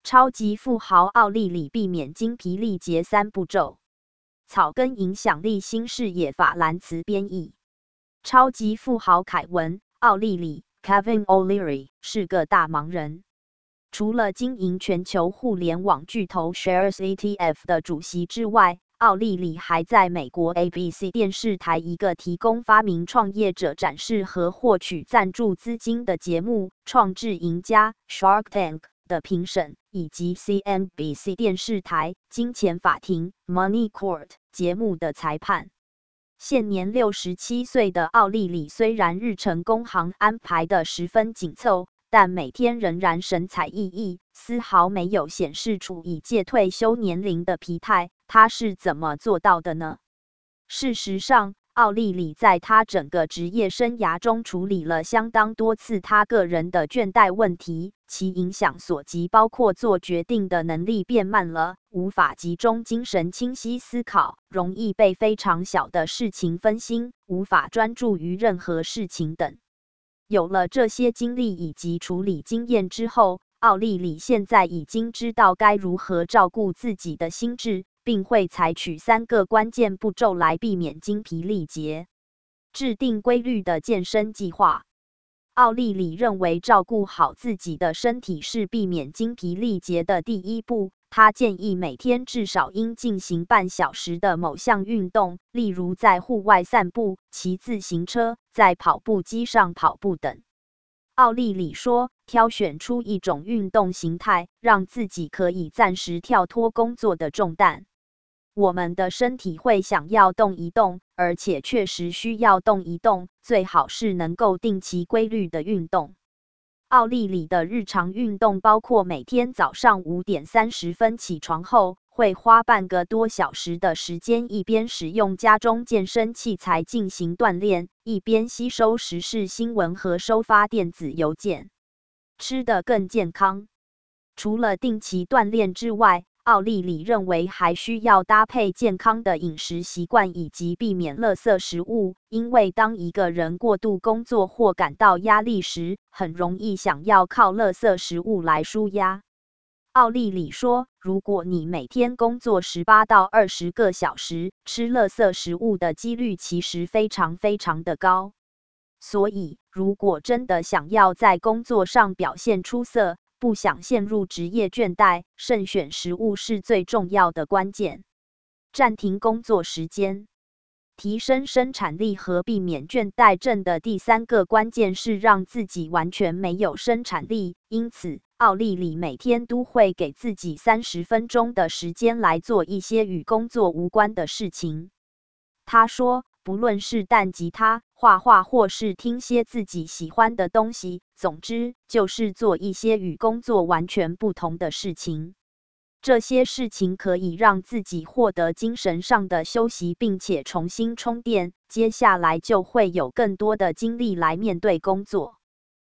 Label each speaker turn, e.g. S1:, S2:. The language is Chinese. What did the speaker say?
S1: 超级富豪奥利里避免精疲力竭3步骤。草根影响力新视野法兰茨编译。超级富豪凯文·奥利里 （Kevin O'Leary） 是个大忙人。除了经营全球互联网巨头 Shares ETF 的主席之外，奥利里还在美国 ABC 电视台一个提供发明创业者展示和获取赞助资金的节目《创智赢家》（Shark Tank） 的评审，以及 CNBC 电视台《金钱法庭》（Money Court） 节目的裁判。现年67岁的奥利里虽然日程工行安排得十分紧凑，但每天仍然神采奕奕，丝毫没有显示出已届退休年龄的疲态。他是怎么做到的呢？事实上，奥利里在他整个职业生涯中处理了相当多次他个人的倦怠问题，其影响所及包括做决定的能力变慢了，无法集中精神清晰思考，容易被非常小的事情分心，无法专注于任何事情等。有了这些经历以及处理经验之后，奥利里现在已经知道该如何照顾自己的心智，并会采取3个关键步骤来避免精疲力竭。制定规律的健身计划。奥利里认为照顾好自己的身体是避免精疲力竭的第一步。他建议每天至少应进行半小时的某项运动，例如在户外散步、骑自行车、在跑步机上跑步等。奥利里说，挑选出一种运动形态，让自己可以暂时跳脱工作的重担。我们的身体会想要动一动，而且确实需要动一动，最好是能够定期规律的运动。奥利里的日常运动包括每天早上5点30分起床后，会花半个多小时的时间一边使用家中健身器材进行锻炼，一边吸收时事新闻和收发电子邮件。吃得更健康。除了定期锻炼之外，奥利里认为还需要搭配健康的饮食习惯以及避免垃圾食物，因为当一个人过度工作或感到压力时，很容易想要靠垃圾食物来抒压。奥利里说，如果你每天工作18到20个小时，吃垃圾食物的几率其实非常的高。所以，如果真的想要在工作上表现出色，不想陷入职业倦怠，慎选食物是最重要的关键。暂停工作时间。提升生产力和避免倦怠症的第3个关键是让自己完全没有生产力，因此，奥利里每天都会给自己30分钟的时间来做一些与工作无关的事情。他说，不论是弹吉他、画画或是听些自己喜欢的东西，总之就是做一些与工作完全不同的事情。这些事情可以让自己获得精神上的休息，并且重新充电，接下来就会有更多的精力来面对工作。